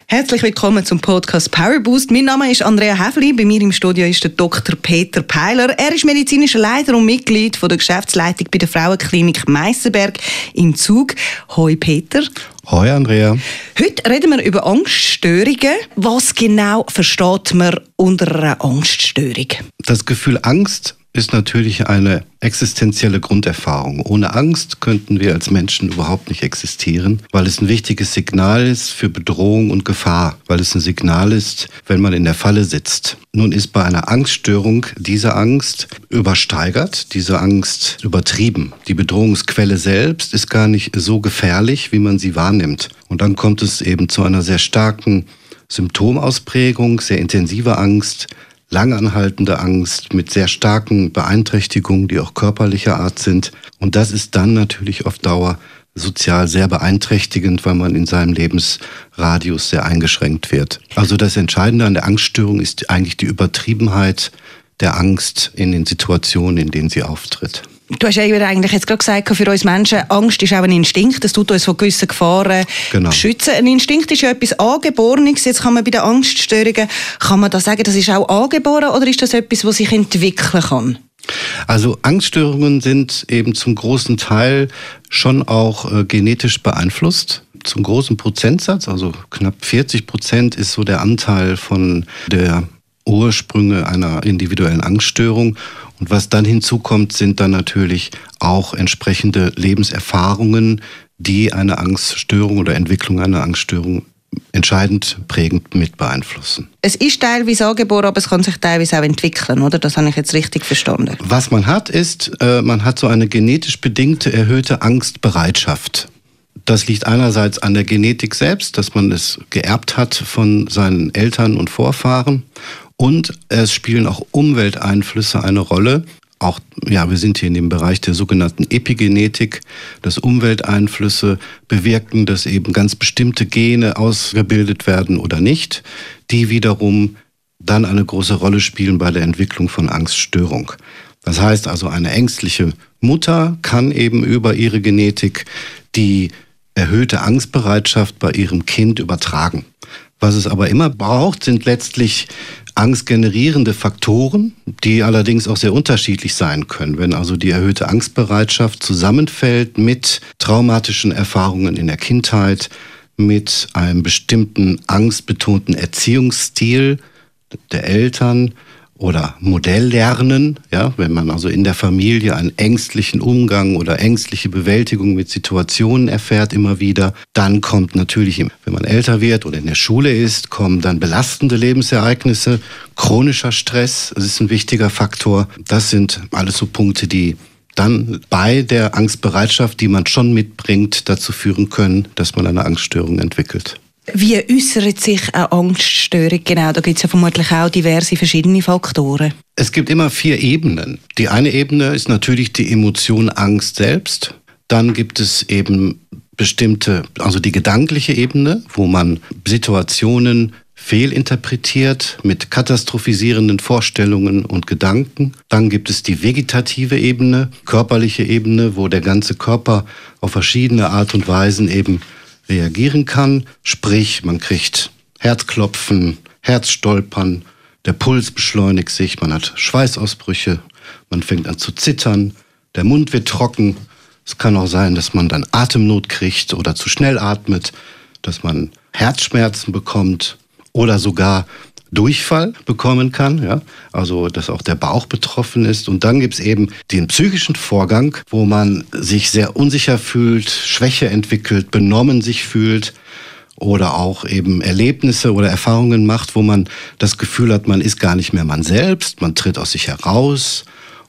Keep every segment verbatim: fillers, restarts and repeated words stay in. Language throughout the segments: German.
Herzlich willkommen zum Podcast Power Boost. Mein Name ist Andrea Häfli. Bei mir im Studio ist der Doktor Peter Peiler. Er ist medizinischer Leiter und Mitglied von der Geschäftsleitung bei der Frauenklinik Meissenberg im Zug. Hoi Peter. Hoi Andrea. Heute reden wir über Angststörungen. Was genau versteht man unter einer Angststörung? Das Gefühl Angst ist natürlich eine existenzielle Grunderfahrung. Ohne Angst könnten wir als Menschen überhaupt nicht existieren, weil es ein wichtiges Signal ist für Bedrohung und Gefahr, weil es ein Signal ist, wenn man in der Falle sitzt. Nun ist bei einer Angststörung diese Angst übersteigert, diese Angst übertrieben. Die Bedrohungsquelle selbst ist gar nicht so gefährlich, wie man sie wahrnimmt. Und dann kommt es eben zu einer sehr starken Symptomausprägung, sehr intensiver Angst, langanhaltende Angst mit sehr starken Beeinträchtigungen, die auch körperlicher Art sind. Und das ist dann natürlich auf Dauer sozial sehr beeinträchtigend, weil man in seinem Lebensradius sehr eingeschränkt wird. Also das Entscheidende an der Angststörung ist eigentlich die Übertriebenheit der Angst in den Situationen, in denen sie auftritt. Du hast ja eigentlich jetzt gerade gesagt, für uns Menschen, Angst ist auch ein Instinkt, das tut uns vor gewissen Gefahren genau. schützen. Ein Instinkt ist ja etwas Angeborenes. Jetzt kann man bei den Angststörungen, kann man da sagen, das ist auch angeboren oder ist das etwas, was sich entwickeln kann? Also Angststörungen sind eben zum großen Teil schon auch äh, genetisch beeinflusst. Zum großen Prozentsatz, also knapp vierzig Prozent ist so der Anteil von der Ursprünge einer individuellen Angststörung. Und was dann hinzukommt, sind dann natürlich auch entsprechende Lebenserfahrungen, die eine Angststörung oder Entwicklung einer Angststörung entscheidend prägend mit beeinflussen. Es ist teilweise angeboren, aber es kann sich teilweise auch entwickeln, oder? Das habe ich jetzt richtig verstanden. Was man hat, ist, äh, man hat so eine genetisch bedingte erhöhte Angstbereitschaft. Das liegt einerseits an der Genetik selbst, dass man es geerbt hat von seinen Eltern und Vorfahren. Und es spielen auch Umwelteinflüsse eine Rolle. Auch, ja, wir sind hier in dem Bereich der sogenannten Epigenetik, dass Umwelteinflüsse bewirken, dass eben ganz bestimmte Gene ausgebildet werden oder nicht, die wiederum dann eine große Rolle spielen bei der Entwicklung von Angststörung. Das heißt also, eine ängstliche Mutter kann eben über ihre Genetik die erhöhte Angstbereitschaft bei ihrem Kind übertragen. Was es aber immer braucht, sind letztlich angstgenerierende Faktoren, die allerdings auch sehr unterschiedlich sein können. Wenn also die erhöhte Angstbereitschaft zusammenfällt mit traumatischen Erfahrungen in der Kindheit, mit einem bestimmten angstbetonten Erziehungsstil der Eltern oder Modelllernen, ja, wenn man also in der Familie einen ängstlichen Umgang oder ängstliche Bewältigung mit Situationen erfährt immer wieder, dann kommt natürlich, wenn man älter wird oder in der Schule ist, kommen dann belastende Lebensereignisse, chronischer Stress, das ist ein wichtiger Faktor. Das sind alles so Punkte, die dann bei der Angstbereitschaft, die man schon mitbringt, dazu führen können, dass man eine Angststörung entwickelt. Wie äußert sich eine Angststörung genau? Da gibt es ja vermutlich auch diverse verschiedene Faktoren. Es gibt immer vier Ebenen. Die eine Ebene ist natürlich die Emotion Angst selbst. Dann gibt es eben bestimmte, also die gedankliche Ebene, wo man Situationen fehlinterpretiert mit katastrophisierenden Vorstellungen und Gedanken. Dann gibt es die vegetative Ebene, körperliche Ebene, wo der ganze Körper auf verschiedene Art und Weisen eben reagieren kann, sprich man kriegt Herzklopfen, Herzstolpern, der Puls beschleunigt sich, man hat Schweißausbrüche, man fängt an zu zittern, der Mund wird trocken. Es kann auch sein, dass man dann Atemnot kriegt oder zu schnell atmet, dass man Herzschmerzen bekommt oder sogar Durchfall bekommen kann, ja, also dass auch der Bauch betroffen ist. Und dann gibt es eben den psychischen Vorgang, wo man sich sehr unsicher fühlt, Schwäche entwickelt, benommen sich fühlt oder auch eben Erlebnisse oder Erfahrungen macht, wo man das Gefühl hat, man ist gar nicht mehr man selbst, man tritt aus sich heraus.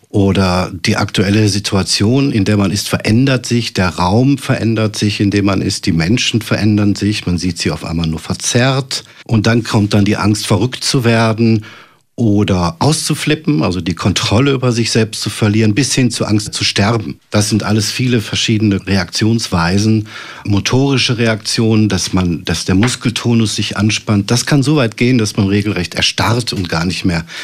Oder die aktuelle Situation, in der man ist, verändert sich, der Raum verändert sich, in dem man ist, die Menschen verändern sich, man sieht sie auf einmal nur verzerrt. Und dann kommt dann die Angst, verrückt zu werden oder auszuflippen, also die Kontrolle über sich selbst zu verlieren, bis hin zur Angst zu sterben. Das sind alles viele verschiedene Reaktionsweisen, motorische Reaktionen, dass man, dass der Muskeltonus sich anspannt. Das kann so weit gehen, dass man regelrecht erstarrt und gar nicht mehr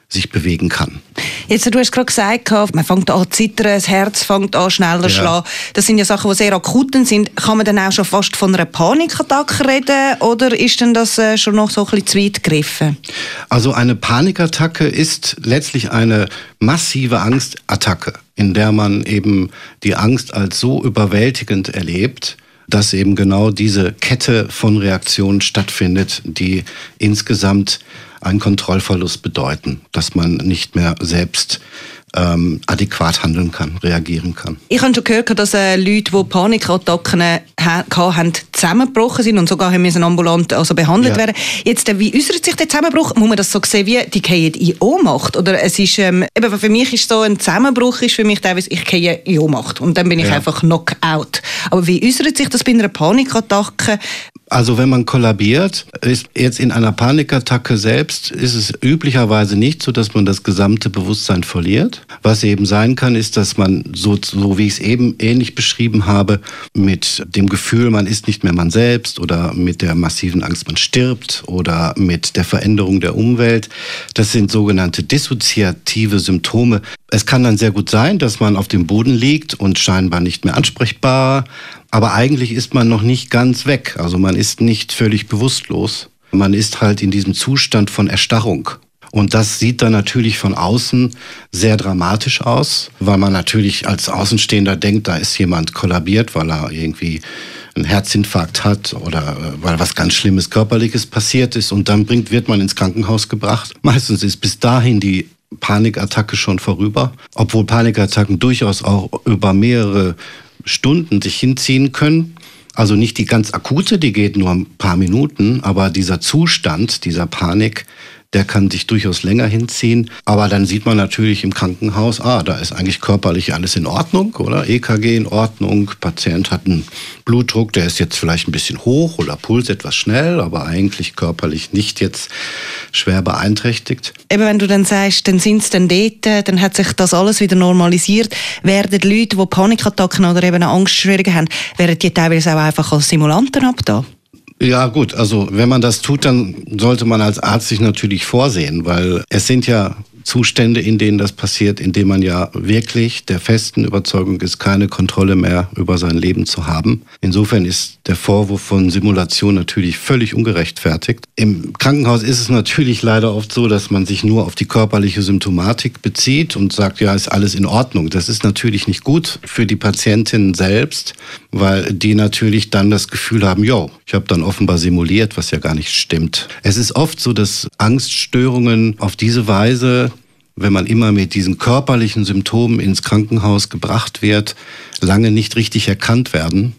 sich bewegen kann. Jetzt, du hast gerade gesagt, man fängt an zu zittern, das Herz fängt an schneller zu ja. schlagen. Das sind ja Sachen, die sehr akut sind. Kann man dann auch schon fast von einer Panikattacke reden oder ist denn das schon noch so ein bisschen zu weit gegriffen? Also eine Panikattacke ist letztlich eine massive Angstattacke, in der man eben die Angst als so überwältigend erlebt, dass eben genau diese Kette von Reaktionen stattfindet, die insgesamt einen Kontrollverlust bedeuten, dass man nicht mehr selbst ähm, adäquat handeln kann, reagieren kann. Ich habe schon gehört, dass äh, Leute, die Panikattacken hatten, zusammengebrochen sind und sogar haben müssen ambulant also behandelt ja. werden. Jetzt, äh, wie äußert sich der Zusammenbruch? Muss man das so sehen, wie die gehen in Ohnmacht? Oder es ist, ähm, eben für mich ist so ein Zusammenbruch, ist für mich teilweise, ich gehe in Ohnmacht und dann bin ich ja. einfach Knockout. Aber wie äußert sich das bei einer Panikattacke? Also wenn man kollabiert, ist jetzt in einer Panikattacke selbst, ist es üblicherweise nicht so, dass man das gesamte Bewusstsein verliert. Was eben sein kann, ist, dass man, so, so wie ich es eben ähnlich beschrieben habe, mit dem Gefühl, man ist nicht mehr man selbst oder mit der massiven Angst, man stirbt oder mit der Veränderung der Umwelt, das sind sogenannte dissoziative Symptome. Es kann dann sehr gut sein, dass man auf dem Boden liegt und scheinbar nicht mehr ansprechbar, aber eigentlich ist man noch nicht ganz weg. Also man ist nicht völlig bewusstlos. Man ist halt in diesem Zustand von Erstarrung. Und das sieht dann natürlich von außen sehr dramatisch aus, weil man natürlich als Außenstehender denkt, da ist jemand kollabiert, weil er irgendwie einen Herzinfarkt hat oder weil was ganz Schlimmes Körperliches passiert ist. Und dann bringt, wird man ins Krankenhaus gebracht. Meistens ist bis dahin die Panikattacke schon vorüber, obwohl Panikattacken durchaus auch über mehrere Stunden sich hinziehen können. Also nicht die ganz akute, die geht nur ein paar Minuten, aber dieser Zustand, dieser Panik, der kann sich durchaus länger hinziehen. Aber dann sieht man natürlich im Krankenhaus, ah, da ist eigentlich körperlich alles in Ordnung, oder? E K G in Ordnung, Patient hat einen Blutdruck, der ist jetzt vielleicht ein bisschen hoch oder Puls etwas schnell, aber eigentlich körperlich nicht jetzt schwer beeinträchtigt. Eben, wenn du dann sagst, dann sind sie dann dort, dann hat sich das alles wieder normalisiert. Werden die Leute, die Panikattacken oder eben Angststörungen haben, werden die teilweise auch einfach als Simulanten abgetan? Ja gut, also wenn man das tut, dann sollte man als Arzt sich natürlich vorsehen, weil es sind ja Zustände, in denen das passiert, in denen man ja wirklich der festen Überzeugung ist, keine Kontrolle mehr über sein Leben zu haben. Insofern ist der Vorwurf von Simulation natürlich völlig ungerechtfertigt. Im Krankenhaus ist es natürlich leider oft so, dass man sich nur auf die körperliche Symptomatik bezieht und sagt, ja, ist alles in Ordnung. Das ist natürlich nicht gut für die Patientinnen selbst, weil die natürlich dann das Gefühl haben, jo, ich habe dann offenbar simuliert, was ja gar nicht stimmt. Es ist oft so, dass Angststörungen auf diese Weise, wenn man immer mit diesen körperlichen Symptomen ins Krankenhaus gebracht wird, lange nicht richtig erkannt werden.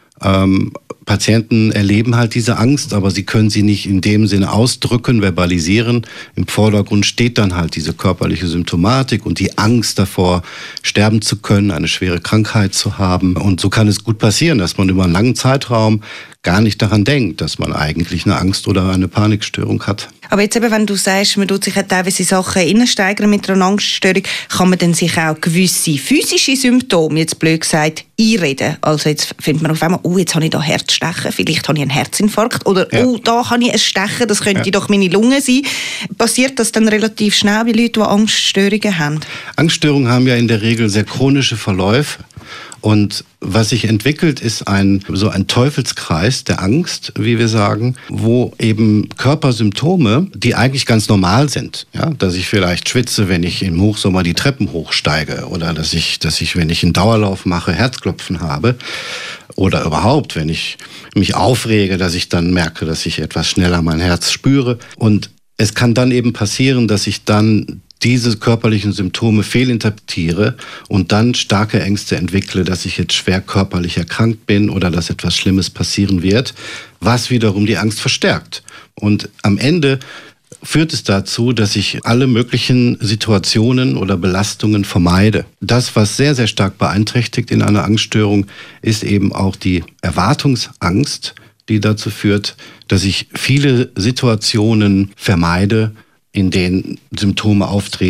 Ähm, Patienten erleben halt diese Angst, aber sie können sie nicht in dem Sinne ausdrücken, verbalisieren. Im Vordergrund steht dann halt diese körperliche Symptomatik und die Angst davor, sterben zu können, eine schwere Krankheit zu haben. Und so kann es gut passieren, dass man über einen langen Zeitraum gar nicht daran denkt, dass man eigentlich eine Angst oder eine Panikstörung hat. Aber jetzt eben, wenn du sagst, man tut sich ja teilweise Sachen innensteigern mit einer Angststörung, kann man dann sich auch gewisse physische Symptome, jetzt blöd gesagt, einreden? Also jetzt findet man auf einmal, oh, jetzt habe ich da Herzstechen, vielleicht habe ich einen Herzinfarkt oder ja. oh, da habe ich ein Stechen, das könnte ja. doch meine Lunge sein. Passiert das dann relativ schnell bei Leuten, die Angststörungen haben? Angststörungen haben ja in der Regel sehr chronische Verläufe. Und was sich entwickelt, ist ein, so ein Teufelskreis der Angst, wie wir sagen, wo eben Körpersymptome, die eigentlich ganz normal sind, ja, dass ich vielleicht schwitze, wenn ich im Hochsommer die Treppen hochsteige oder dass ich, dass ich, wenn ich einen Dauerlauf mache, Herzklopfen habe oder überhaupt, wenn ich mich aufrege, dass ich dann merke, dass ich etwas schneller mein Herz spüre. Und es kann dann eben passieren, dass ich dann diese körperlichen Symptome fehlinterpretiere und dann starke Ängste entwickle, dass ich jetzt schwer körperlich erkrankt bin oder dass etwas Schlimmes passieren wird, was wiederum die Angst verstärkt. Und am Ende führt es dazu, dass ich alle möglichen Situationen oder Belastungen vermeide. Das, was sehr, sehr stark beeinträchtigt in einer Angststörung, ist eben auch die Erwartungsangst, die dazu führt, dass ich viele Situationen vermeide, in denen Symptome auftreten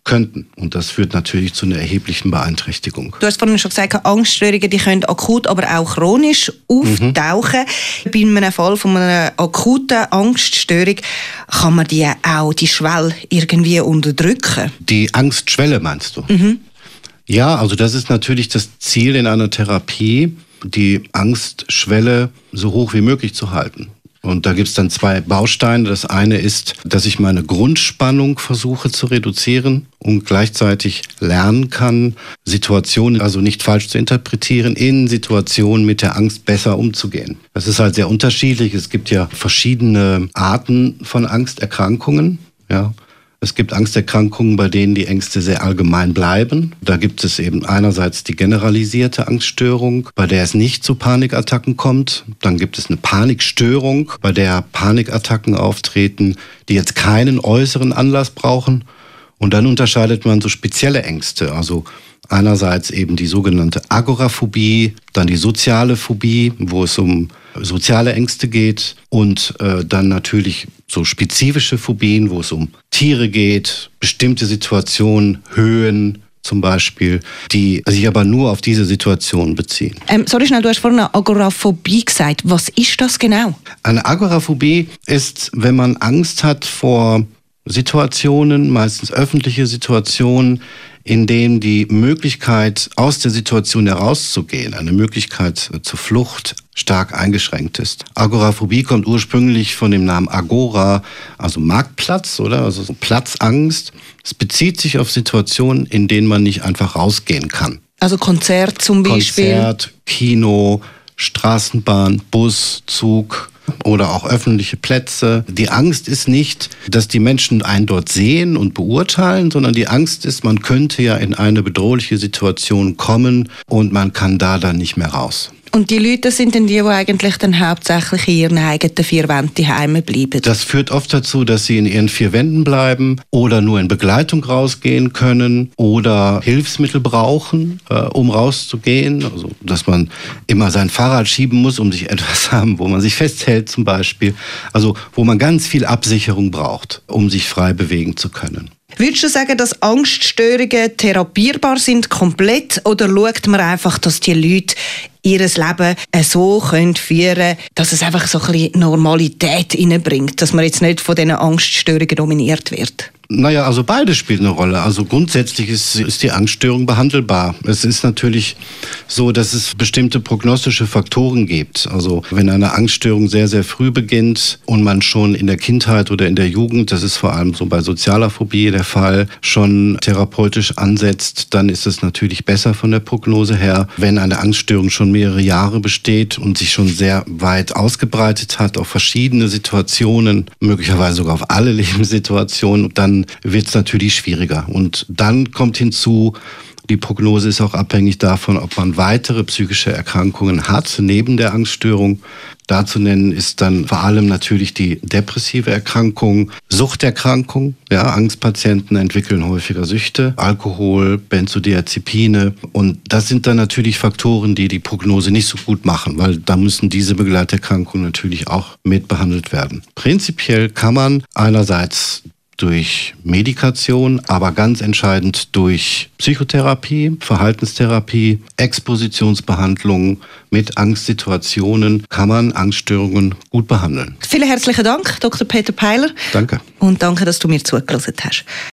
könnten. Und das führt natürlich zu einer erheblichen Beeinträchtigung. Du hast vorhin schon gesagt, Angststörungen die können akut, aber auch chronisch auftauchen. Mhm. Bei einem Fall von einer akuten Angststörung kann man die auch die Schwelle irgendwie unterdrücken. Die Angstschwelle meinst du? Mhm. Ja, also das ist natürlich das Ziel in einer Therapie, die Angstschwelle so hoch wie möglich zu halten. Und da gibt es dann zwei Bausteine. Das eine ist, dass ich meine Grundspannung versuche zu reduzieren und gleichzeitig lernen kann, Situationen, also nicht falsch zu interpretieren, in Situationen mit der Angst besser umzugehen. Das ist halt sehr unterschiedlich. Es gibt ja verschiedene Arten von Angsterkrankungen, ja. Es gibt Angsterkrankungen, bei denen die Ängste sehr allgemein bleiben. Da gibt es eben einerseits die generalisierte Angststörung, bei der es nicht zu Panikattacken kommt. Dann gibt es eine Panikstörung, bei der Panikattacken auftreten, die jetzt keinen äußeren Anlass brauchen. Und dann unterscheidet man so spezielle Ängste, also einerseits eben die sogenannte Agoraphobie, dann die soziale Phobie, wo es um soziale Ängste geht und äh, dann natürlich so spezifische Phobien, wo es um Tiere geht, bestimmte Situationen, Höhen zum Beispiel, die sich aber nur auf diese Situation beziehen. Ähm, sorry schnell, du hast vorhin eine Agoraphobie gesagt. Was ist das genau? Eine Agoraphobie ist, wenn man Angst hat vor Situationen, meistens öffentliche Situationen, in denen die Möglichkeit, aus der Situation herauszugehen, eine Möglichkeit zur Flucht, stark eingeschränkt ist. Agoraphobie kommt ursprünglich von dem Namen Agora, also Marktplatz, oder? Also so Platzangst. Es bezieht sich auf Situationen, in denen man nicht einfach rausgehen kann. Also Konzert zum Beispiel? Konzert, Kino, Straßenbahn, Bus, Zug oder auch öffentliche Plätze. Die Angst ist nicht, dass die Menschen einen dort sehen und beurteilen, sondern die Angst ist, man könnte ja in eine bedrohliche Situation kommen und man kann da dann nicht mehr raus. Und die Leute sind dann die, die eigentlich dann hauptsächlich in ihren eigenen vier Wänden zu Hause bleiben? Das führt oft dazu, dass sie in ihren vier Wänden bleiben oder nur in Begleitung rausgehen können oder Hilfsmittel brauchen, äh, um rauszugehen. Also, dass man immer sein Fahrrad schieben muss, um sich etwas zu haben, wo man sich festhält zum Beispiel. Also, wo man ganz viel Absicherung braucht, um sich frei bewegen zu können. Würdest du sagen, dass Angststörungen therapierbar sind, komplett? Oder schaut man einfach, dass die Leute ihr Leben so führen können, dass es einfach so ein bisschen Normalität reinbringt, dass man jetzt nicht von diesen Angststörungen dominiert wird? Naja, also beides spielt eine Rolle. Also grundsätzlich ist, ist die Angststörung behandelbar. Es ist natürlich so, dass es bestimmte prognostische Faktoren gibt. Also wenn eine Angststörung sehr, sehr früh beginnt und man schon in der Kindheit oder in der Jugend, das ist vor allem so bei sozialer Phobie der Fall, schon therapeutisch ansetzt, dann ist es natürlich besser von der Prognose her. Wenn eine Angststörung schon mehrere Jahre besteht und sich schon sehr weit ausgebreitet hat auf verschiedene Situationen, möglicherweise sogar auf alle Lebenssituationen, dann wird es natürlich schwieriger. Und dann kommt hinzu, die Prognose ist auch abhängig davon, ob man weitere psychische Erkrankungen hat, neben der Angststörung. Da zu nennen ist dann vor allem natürlich die depressive Erkrankung, Suchterkrankung. Ja, Angstpatienten entwickeln häufiger Süchte, Alkohol, Benzodiazepine. Und das sind dann natürlich Faktoren, die die Prognose nicht so gut machen, weil da müssen diese Begleiterkrankungen natürlich auch mit behandelt werden. Prinzipiell kann man einerseits durch Medikation, aber ganz entscheidend durch Psychotherapie, Verhaltenstherapie, Expositionsbehandlung mit Angstsituationen kann man Angststörungen gut behandeln. Vielen herzlichen Dank, Doktor Peter Peiler. Danke. Und danke, dass du mir zugehört hast.